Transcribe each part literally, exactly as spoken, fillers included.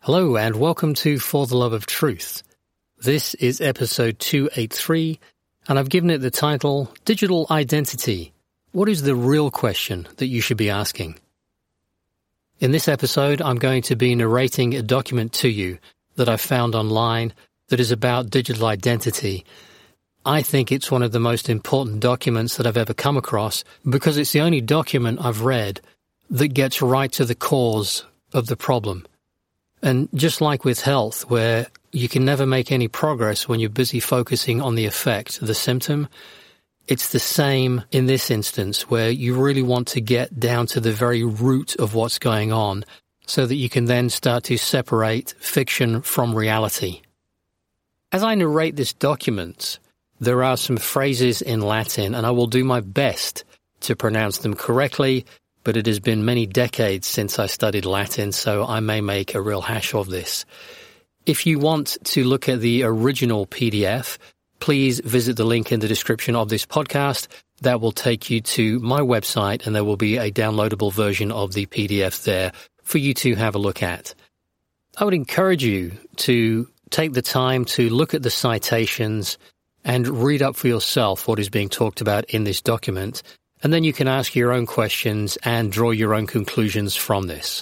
Hello and welcome to For the Love of Truth. This is episode two eighty-three and I've given it the title, Digital Identity. What is the real question that you should be asking? In this episode, I'm going to be narrating a document to you that I found online that is about digital identity. I think it's one of the most important documents that I've ever come across because it's the only document I've read that gets right to the cause of the problem. And just like with health, where you can never make any progress when you're busy focusing on the effect, the symptom, it's the same in this instance where you really want to get down to the very root of what's going on so that you can then start to separate fiction from reality. As I narrate this document, there are some phrases in Latin, and I will do my best to pronounce them correctly, but it has been many decades since I studied Latin, so I may make a real hash of this. If you want to look at the original P D F, please visit the link in the description of this podcast. That will take you to my website, and there will be a downloadable version of the P D F there for you to have a look at. I would encourage you to take the time to look at the citations and read up for yourself what is being talked about in this document. And then you can ask your own questions and draw your own conclusions from this.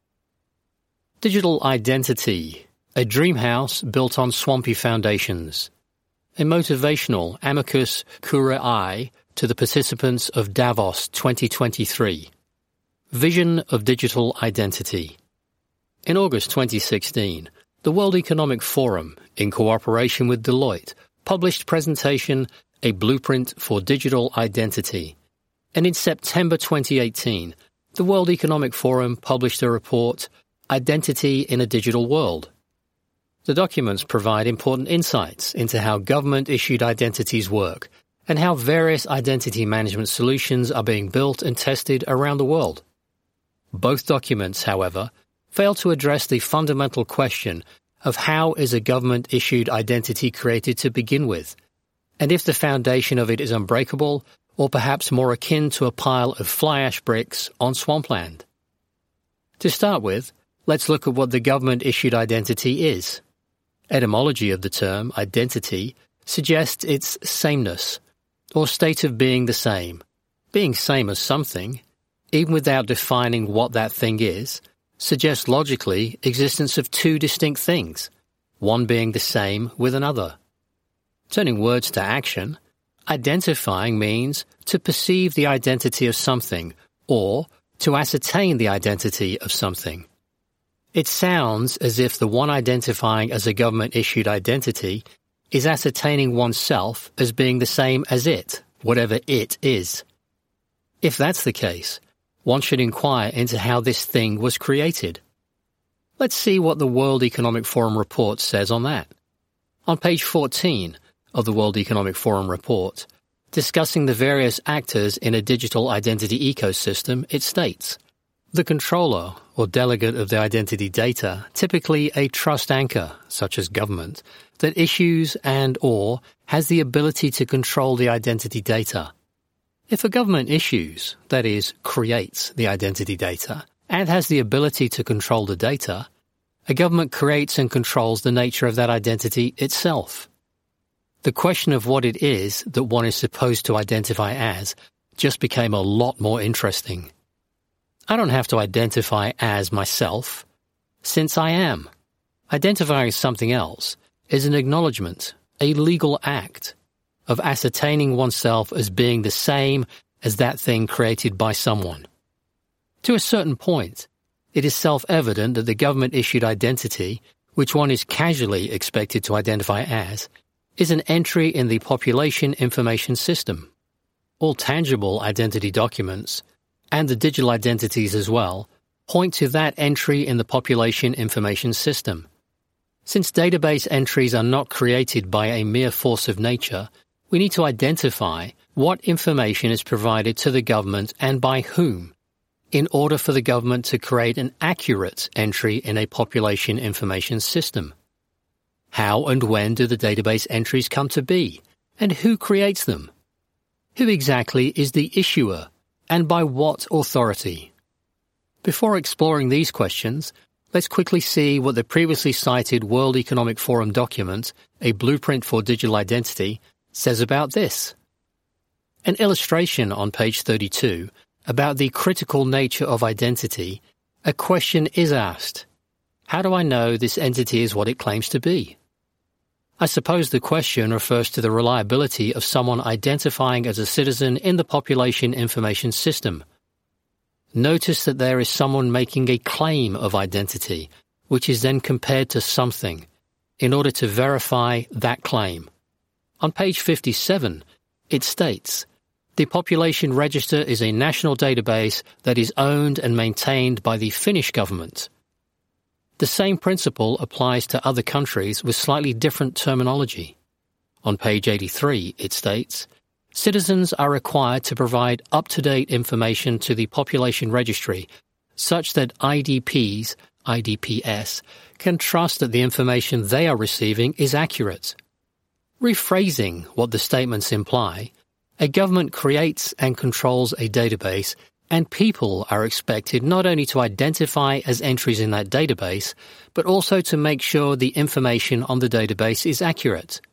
Digital identity, a dream house built on swampy foundations. A motivational amicus curiae to the participants of Davos twenty twenty-three. Vision of digital identity. In August twenty sixteen, the World Economic Forum, in cooperation with Deloitte, published presentation A Blueprint for Digital Identity. And in September twenty eighteen, the World Economic Forum published a report, Identity in a Digital World. The documents provide important insights into how government-issued identities work and how various identity management solutions are being built and tested around the world. Both documents, however, fail to address the fundamental question of how is a government-issued identity created to begin with, and if the foundation of it is unbreakable or perhaps more akin to a pile of fly ash bricks on swampland. To start with, let's look at what the government-issued identity is. Etymology of the term identity suggests its sameness, or state of being the same. Being same as something, even without defining what that thing is, suggests logically existence of two distinct things, one being the same with another. Turning words to action, identifying means to perceive the identity of something or to ascertain the identity of something. It sounds as if the one identifying as a government-issued identity is ascertaining oneself as being the same as it, whatever it is. If that's the case, one should inquire into how this thing was created. Let's see what the World Economic Forum report says on that. On page fourteen of the World Economic Forum report, discussing the various actors in a digital identity ecosystem, it states, the controller or delegate of the identity data, typically a trust anchor, such as government, that issues and or has the ability to control the identity data. If a government issues, that is, creates the identity data, and has the ability to control the data, a government creates and controls the nature of that identity itself. The question of what it is that one is supposed to identify as just became a lot more interesting. I don't have to identify as myself, since I am. Identifying as something else is an acknowledgement, a legal act, of ascertaining oneself as being the same as that thing created by someone. To a certain point, it is self-evident that the government-issued identity, which one is casually expected to identify as, is an entry in the population information system. All tangible identity documents, and the digital identities as well, point to that entry in the population information system. Since database entries are not created by a mere force of nature, we need to identify what information is provided to the government and by whom, in order for the government to create an accurate entry in a population information system. How and when do the database entries come to be, and who creates them? Who exactly is the issuer, and by what authority? Before exploring these questions, let's quickly see what the previously cited World Economic Forum document, A Blueprint for Digital Identity, says about this. An illustration on page thirty-two about the critical nature of identity, a question is asked. How do I know this entity is what it claims to be? I suppose the question refers to the reliability of someone identifying as a citizen in the population information system. Notice that there is someone making a claim of identity, which is then compared to something, in order to verify that claim. On page fifty-seven, it states, the population register is a national database that is owned and maintained by the Finnish government. The same principle applies to other countries with slightly different terminology. On page eighty-three, it states, citizens are required to provide up-to-date information to the population registry such that I D Ps, I D P S, can trust that the information they are receiving is accurate. Rephrasing what the statements imply, a government creates and controls a database, and people are expected not only to identify as entries in that database, but also to make sure the information on the database is accurate.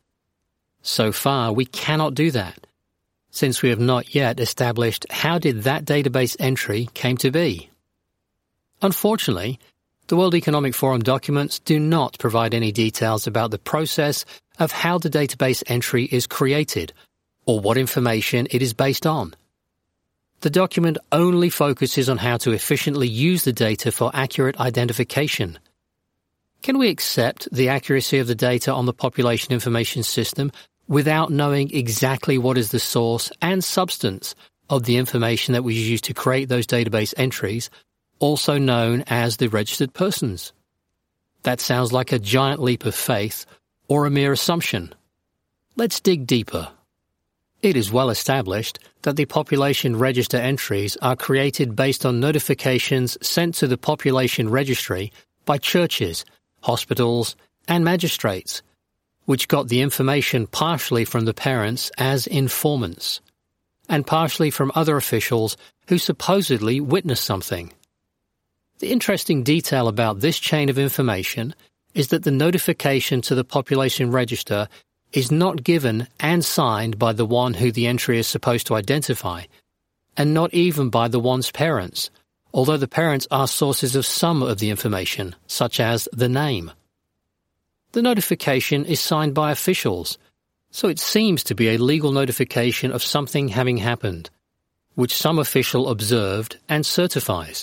So far, we cannot do that, since we have not yet established how did that database entry came to be. Unfortunately, the World Economic Forum documents do not provide any details about the process of how the database entry is created, or what information it is based on. The document only focuses on how to efficiently use the data for accurate identification. Can we accept the accuracy of the data on the population information system without knowing exactly what is the source and substance of the information that was used to create those database entries, also known as the registered persons? That sounds like a giant leap of faith or a mere assumption. Let's dig deeper. It is well established that the population register entries are created based on notifications sent to the population registry by churches, hospitals, and magistrates, which got the information partially from the parents as informants, and partially from other officials who supposedly witnessed something. The interesting detail about this chain of information is that the notification to the population register is not given and signed by the one who the entry is supposed to identify, and not even by the one's parents, although the parents are sources of some of the information, such as the name. The notification is signed by officials, so it seems to be a legal notification of something having happened, which some official observed and certifies.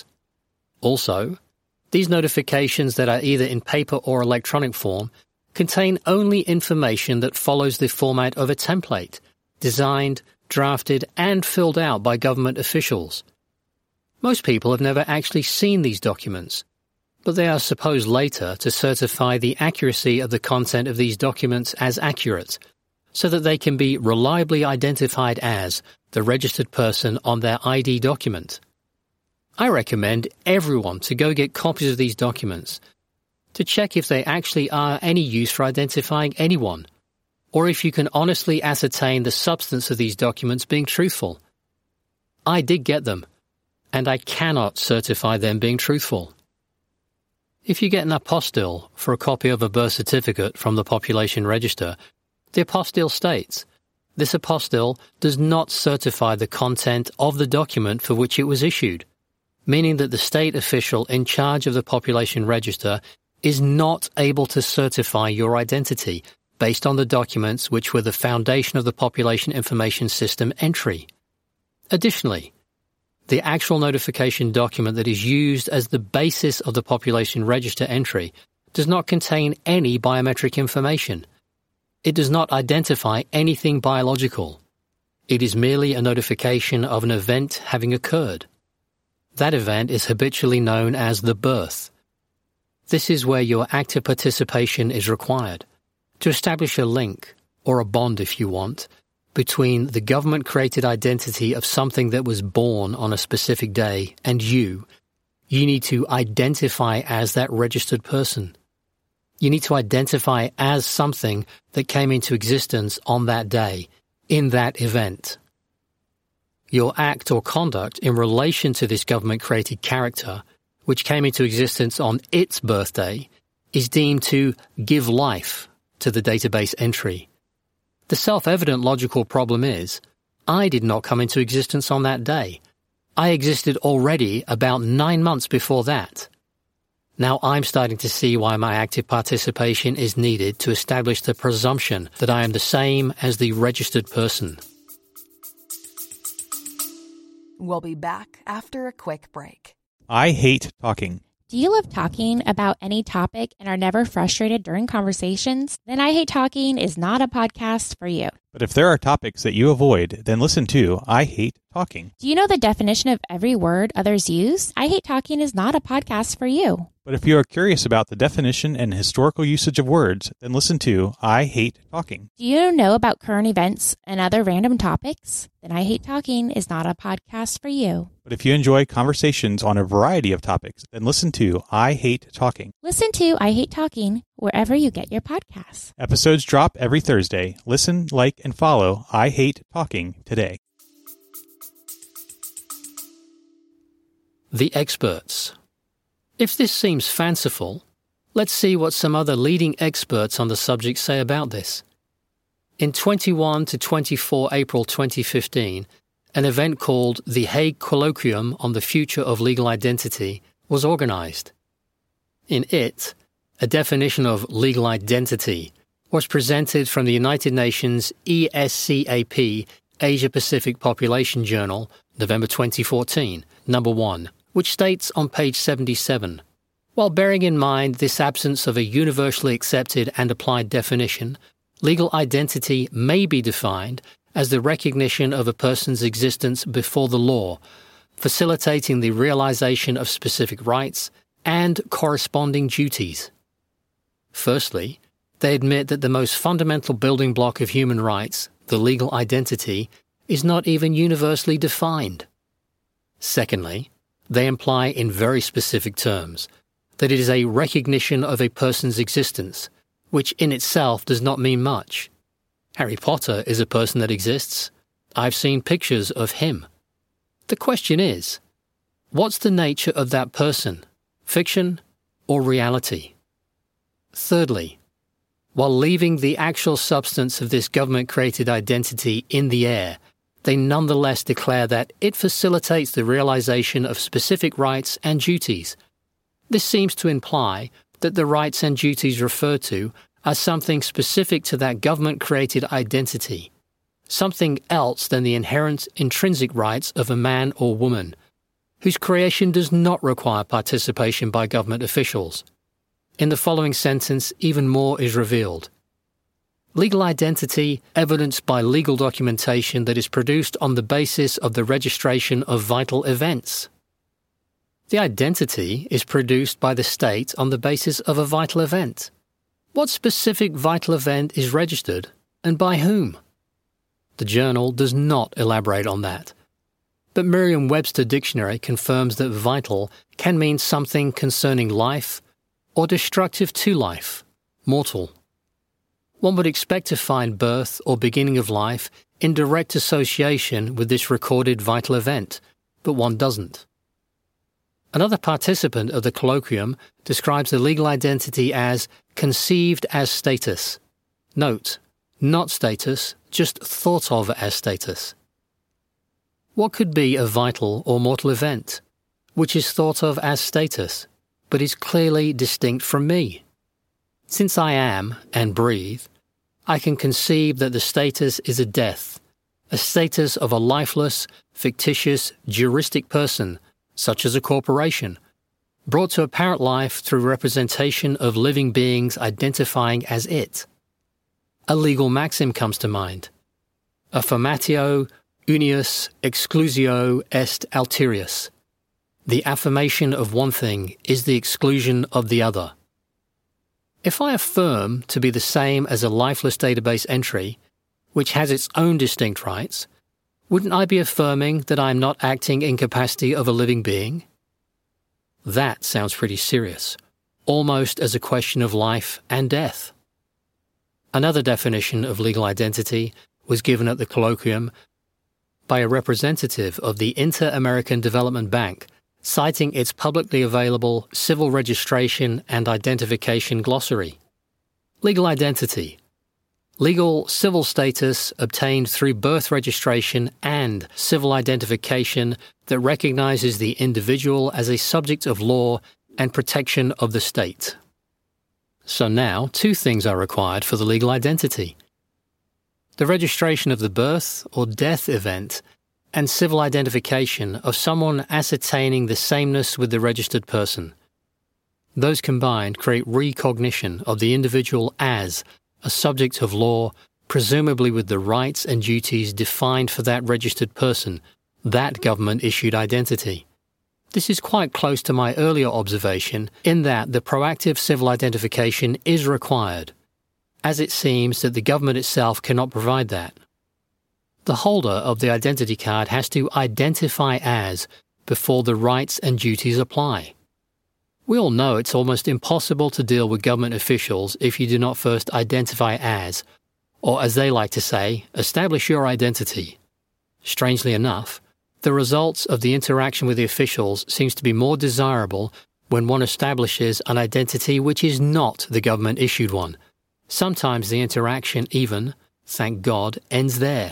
Also, these notifications that are either in paper or electronic form contain only information that follows the format of a template, designed, drafted, and filled out by government officials. Most people have never actually seen these documents, but they are supposed later to certify the accuracy of the content of these documents as accurate, so that they can be reliably identified as the registered person on their I D document. I recommend everyone to go get copies of these documents, to check if they actually are any use for identifying anyone, or if you can honestly ascertain the substance of these documents being truthful. I did get them, and I cannot certify them being truthful. If you get an apostille for a copy of a birth certificate from the population register, the apostille states, this apostille does not certify the content of the document for which it was issued, meaning that the state official in charge of the population register is not able to certify your identity based on the documents which were the foundation of the population information system entry. Additionally, the actual notification document that is used as the basis of the population register entry does not contain any biometric information. It does not identify anything biological. It is merely a notification of an event having occurred. That event is habitually known as the birth. This is where your active participation is required, to establish a link, or a bond if you want, between the government-created identity of something that was born on a specific day and you. You need to identify as that registered person. You need to identify as something that came into existence on that day, in that event. Your act or conduct in relation to this government-created character which came into existence on its birthday, is deemed to give life to the database entry. The self-evident logical problem is, I did not come into existence on that day. I existed already about nine months before that. Now I'm starting to see why my active participation is needed to establish the presumption that I am the same as the registered person. We'll be back after a quick break. I hate talking. Do you love talking about any topic and are never frustrated during conversations? Then I Hate Talking is not a podcast for you. But if there are topics that you avoid, then listen to I Hate Talking. Do you know the definition of every word others use? I Hate Talking is not a podcast for you. But if you are curious about the definition and historical usage of words, then listen to I Hate Talking. Do you know about current events and other random topics? Then I Hate Talking is not a podcast for you. But if you enjoy conversations on a variety of topics, then listen to I Hate Talking. Listen to I Hate Talking wherever you get your podcasts. Episodes drop every Thursday. Listen, like, and follow I Hate Talking today. The experts. If this seems fanciful, let's see what some other leading experts on the subject say about this. In twenty-first to twenty-fourth April twenty fifteen, an event called the Hague Colloquium on the Future of Legal Identity was organized. In it, a definition of legal identity was presented from the United Nations E S C A P Asia-Pacific Population Journal, November twenty fourteen, number one, which states on page seventy-seven, while bearing in mind this absence of a universally accepted and applied definition, legal identity may be defined as the recognition of a person's existence before the law, facilitating the realization of specific rights and corresponding duties. Firstly, they admit that the most fundamental building block of human rights, the legal identity, is not even universally defined. Secondly, they imply in very specific terms that it is a recognition of a person's existence, which in itself does not mean much. Harry Potter is a person that exists. I've seen pictures of him. The question is, what's the nature of that person, fiction or reality? Thirdly, while leaving the actual substance of this government-created identity in the air, they nonetheless declare that it facilitates the realization of specific rights and duties. This seems to imply that the rights and duties referred to are something specific to that government-created identity, something else than the inherent intrinsic rights of a man or woman, whose creation does not require participation by government officials. In the following sentence, even more is revealed. Legal identity evidenced by legal documentation that is produced on the basis of the registration of vital events. The identity is produced by the state on the basis of a vital event. What specific vital event is registered, and by whom? The journal does not elaborate on that. But Merriam-Webster Dictionary confirms that vital can mean something concerning life or destructive to life, mortal. One would expect to find birth or beginning of life in direct association with this recorded vital event, but one doesn't. Another participant of the colloquium describes the legal identity as conceived as status. Note, not status, just thought of as status. What could be a vital or mortal event, which is thought of as status, but is clearly distinct from me? Since I am and breathe, I can conceive that the status is a death, a status of a lifeless, fictitious, juristic person, such as a corporation, brought to apparent life through representation of living beings identifying as it. A legal maxim comes to mind. Affirmatio unius exclusio est alterius. The affirmation of one thing is the exclusion of the other. If I affirm to be the same as a lifeless database entry, which has its own distinct rights, wouldn't I be affirming that I am not acting in capacity of a living being? That sounds pretty serious, almost as a question of life and death. Another definition of legal identity was given at the colloquium by a representative of the Inter-American Development Bank, citing its publicly available civil registration and identification glossary. Legal identity. Legal civil status obtained through birth registration and civil identification that recognizes the individual as a subject of law and protection of the state. So now, two things are required for the legal identity: the registration of the birth or death event and civil identification of someone ascertaining the sameness with the registered person. Those combined create recognition of the individual as a subject of law, presumably with the rights and duties defined for that registered person, that government-issued identity. This is quite close to my earlier observation in that the proactive civil identification is required, as it seems that the government itself cannot provide that. The holder of the identity card has to identify as before the rights and duties apply. We all know it's almost impossible to deal with government officials if you do not first identify as, or as they like to say, establish your identity. Strangely enough, the results of the interaction with the officials seems to be more desirable when one establishes an identity which is not the government-issued one. Sometimes the interaction even, thank God, ends there.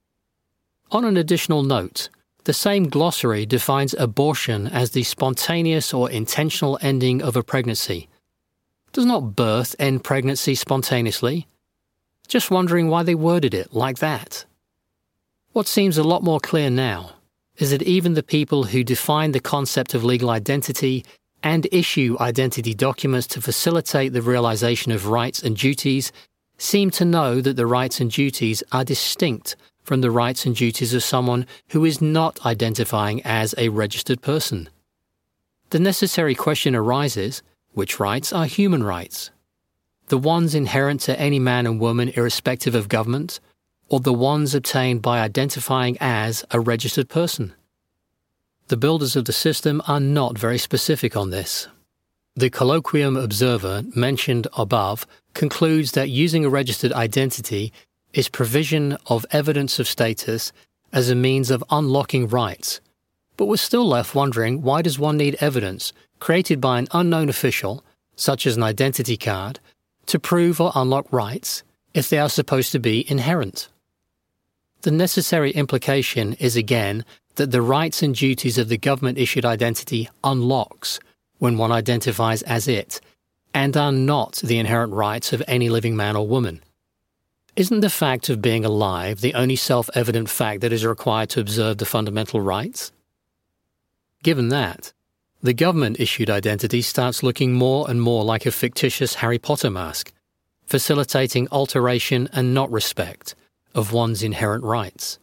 On an additional note, the same glossary defines abortion as the spontaneous or intentional ending of a pregnancy. Does not birth end pregnancy spontaneously? Just wondering why they worded it like that. What seems a lot more clear now is that even the people who define the concept of legal identity and issue identity documents to facilitate the realization of rights and duties seem to know that the rights and duties are distinct from the rights and duties of someone who is not identifying as a registered person. The necessary question arises, which rights are human rights? The ones inherent to any man and woman irrespective of government, or the ones obtained by identifying as a registered person? The builders of the system are not very specific on this. The Colloquium Observer mentioned above concludes that using a registered identity is provision of evidence of status as a means of unlocking rights, but we're still left wondering, why does one need evidence created by an unknown official, such as an identity card, to prove or unlock rights if they are supposed to be inherent? The necessary implication is again that the rights and duties of the government-issued identity unlocks when one identifies as it, and are not the inherent rights of any living man or woman. Isn't the fact of being alive the only self-evident fact that is required to observe the fundamental rights? Given that, the government-issued identity starts looking more and more like a fictitious Harry Potter mask, facilitating alteration and not respect of one's inherent rights.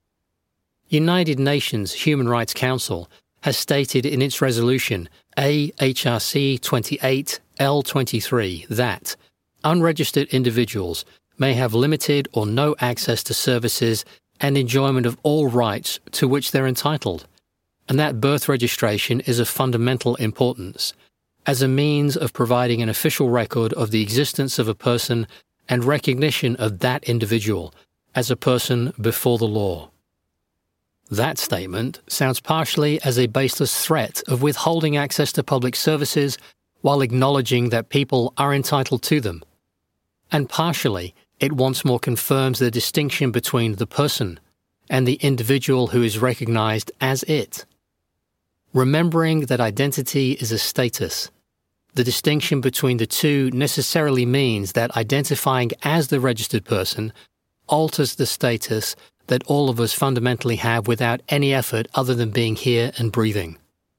United Nations Human Rights Council has stated in its resolution A H R C twenty-eight L twenty-three that unregistered individuals may have limited or no access to services and enjoyment of all rights to which they're entitled, and that birth registration is of fundamental importance as a means of providing an official record of the existence of a person and recognition of that individual as a person before the law. That statement sounds partially as a baseless threat of withholding access to public services while acknowledging that people are entitled to them, and partially it once more confirms the distinction between the person and the individual who is recognized as it. Remembering that identity is a status, the distinction between the two necessarily means that identifying as the registered person alters the status that all of us fundamentally have without any effort other than being here and breathing.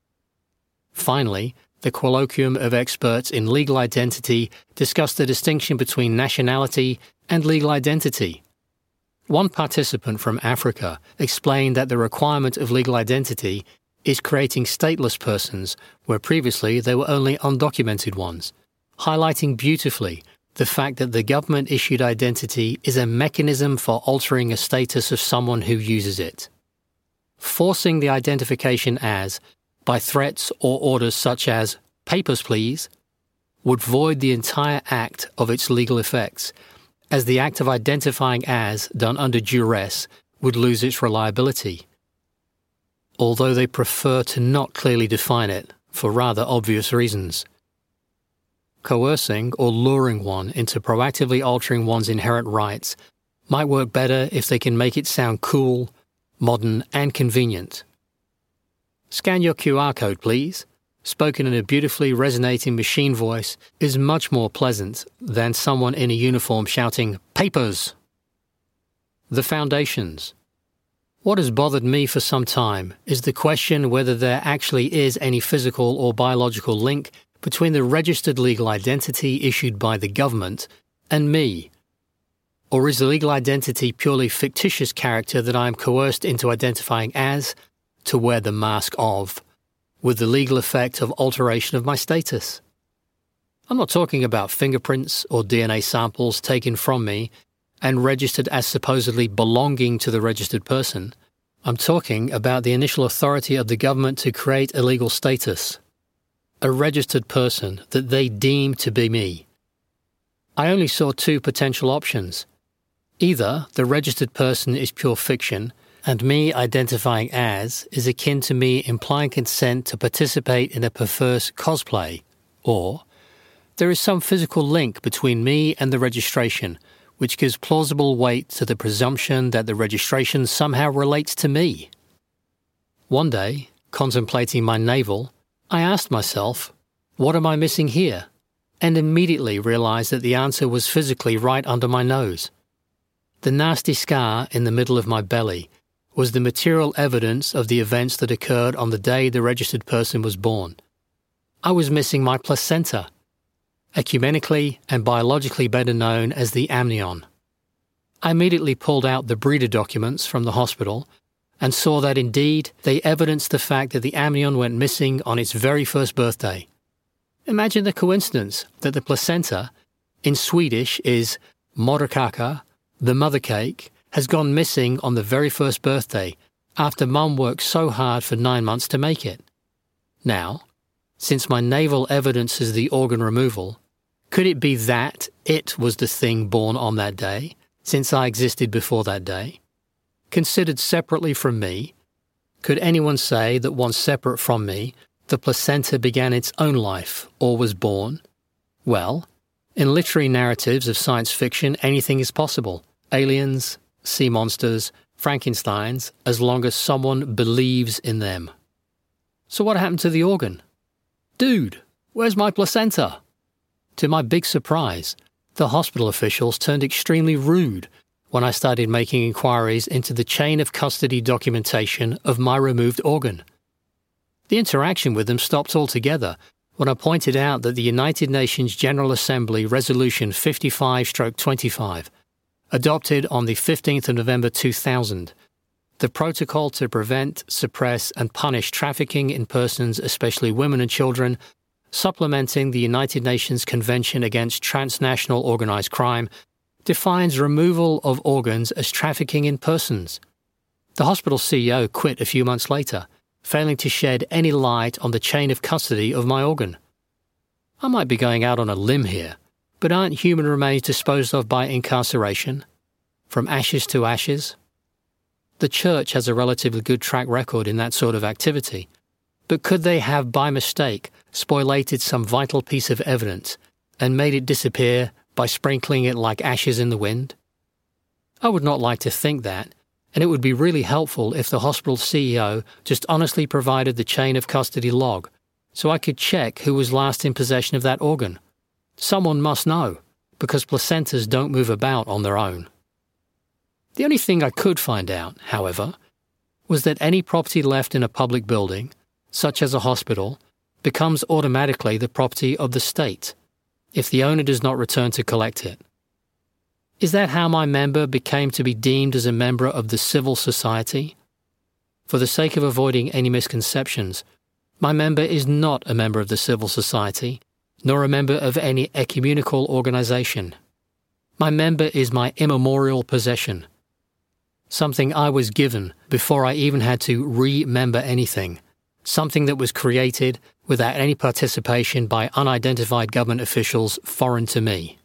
Finally, the Colloquium of Experts in Legal Identity discussed the distinction between nationality and legal identity. One participant from Africa explained that the requirement of legal identity is creating stateless persons where previously they were only undocumented ones, highlighting beautifully the fact that the government-issued identity is a mechanism for altering a status of someone who uses it. Forcing the identification as, by threats or orders such as, "Papers, please," would void the entire act of its legal effects, as the act of identifying as, done under duress, would lose its reliability. although they prefer to not clearly define it for rather obvious reasons. Coercing or luring one into proactively altering one's inherent rights might work better if they can make it sound cool, modern, and convenient. Scan your Q R code, please. Spoken in a beautifully resonating machine voice is much more pleasant than someone in a uniform shouting, "Papers!" The foundations. What has bothered me for some time is the question whether there actually is any physical or biological link between the registered legal identity issued by the government and me. Or is the legal identity purely fictitious character that I am coerced into identifying as, to wear the mask of, with the legal effect of alteration of my status? I'm not talking about fingerprints or D N A samples taken from me and registered as supposedly belonging to the registered person. I'm talking about the initial authority of the government to create a legal status, a registered person that they deem to be me. I only saw two potential options. Either the registered person is pure fiction, and me identifying as is akin to me implying consent to participate in a perverse cosplay, or there is some physical link between me and the registration, which gives plausible weight to the presumption that the registration somehow relates to me. One day, contemplating my navel, I asked myself, what am I missing here? And immediately realized that the answer was physically right under my nose. The nasty scar in the middle of my belly was the material evidence of the events that occurred on the day the registered person was born. I was missing my placenta, ecumenically and biologically better known as the amnion. I immediately pulled out the breeder documents from the hospital and saw that indeed they evidenced the fact that the amnion went missing on its very first birthday. Imagine the coincidence that the placenta, in Swedish, is moderkaka, the mother cake, has gone missing on the very first birthday after mum worked so hard for nine months to make it. Now, since my navel evidences the organ removal, could it be that it was the thing born on that day, since I existed before that day? Considered separately from me, could anyone say that once separate from me, the placenta began its own life or was born? Well, in literary narratives of science fiction, anything is possible. Aliens, sea monsters, Frankensteins, as long as someone believes in them. So what happened to the organ? Dude, where's my placenta? To my big surprise, the hospital officials turned extremely rude when I started making inquiries into the chain of custody documentation of my removed organ. The interaction with them stopped altogether when I pointed out that the United Nations General Assembly Resolution fifty-five twenty-five, adopted on the fifteenth of November two thousand, the protocol to prevent, suppress, and punish trafficking in persons, especially women and children, supplementing the United Nations Convention Against Transnational Organized Crime, defines removal of organs as trafficking in persons. The hospital C E O quit a few months later, failing to shed any light on the chain of custody of my organ. I might be going out on a limb here, but aren't human remains disposed of by incarceration? From ashes to ashes? The Church has a relatively good track record in that sort of activity, but could they have, by mistake, spoliated some vital piece of evidence and made it disappear by sprinkling it like ashes in the wind? I would not like to think that, and it would be really helpful if the hospital C E O just honestly provided the chain of custody log, so I could check who was last in possession of that organ. Someone must know, because placentas don't move about on their own. The only thing I could find out, however, was that any property left in a public building, such as a hospital, becomes automatically the property of the state, if the owner does not return to collect it. Is that how my member became to be deemed as a member of the civil society? For the sake of avoiding any misconceptions, my member is not a member of the civil society, nor a member of any ecumenical organization. My member is my immemorial possession, something I was given before I even had to remember anything, something that was created without any participation by unidentified government officials foreign to me.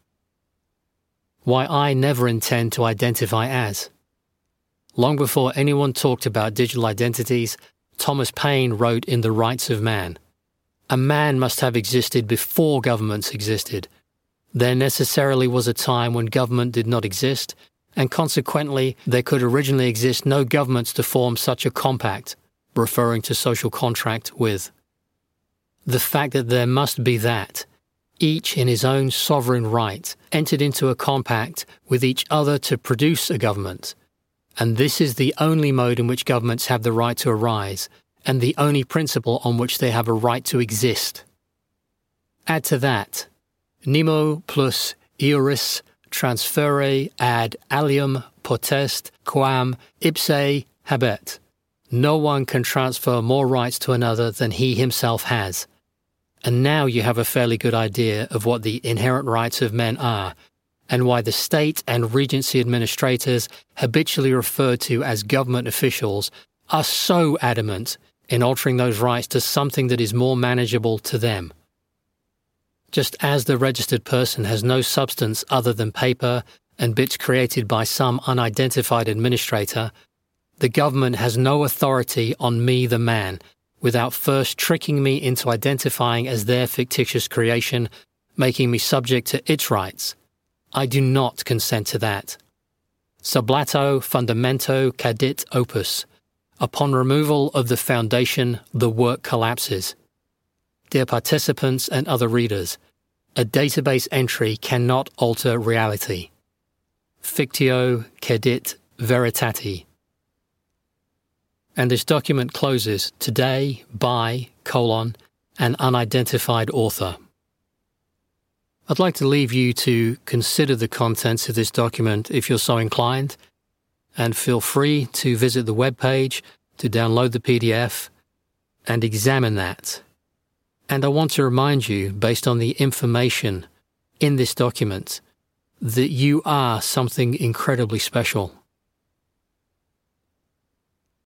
Why I never intend to identify as. Long before anyone talked about digital identities, Thomas Paine wrote in The Rights of Man, "A man must have existed before governments existed. There necessarily was a time when government did not exist, and consequently there could originally exist no governments to form such a compact," referring to social contract with. The fact that there must be that, each in his own sovereign right, entered into a compact with each other to produce a government, and this is the only mode in which governments have the right to arise, and the only principle on which they have a right to exist. Add to that, nemo plus iuris transferre ad alium potest quam ipse habet. No one can transfer more rights to another than he himself has. And now you have a fairly good idea of what the inherent rights of men are, and why the state and regency administrators, habitually referred to as government officials, are so adamant in altering those rights to something that is more manageable to them. Just as the registered person has no substance other than paper and bits created by some unidentified administrator, the government has no authority on me, the man, without first tricking me into identifying as their fictitious creation, making me subject to its rights. I do not consent to that. Sublato fundamento cadit opus. Upon removal of the foundation, the work collapses. Dear participants and other readers, a database entry cannot alter reality. Fictio cadit veritati. And this document closes, today by, colon, an unidentified author. I'd like to leave you to consider the contents of this document if you're so inclined, and feel free to visit the webpage to download the P D F and examine that. And I want to remind you, based on the information in this document, that you are something incredibly special.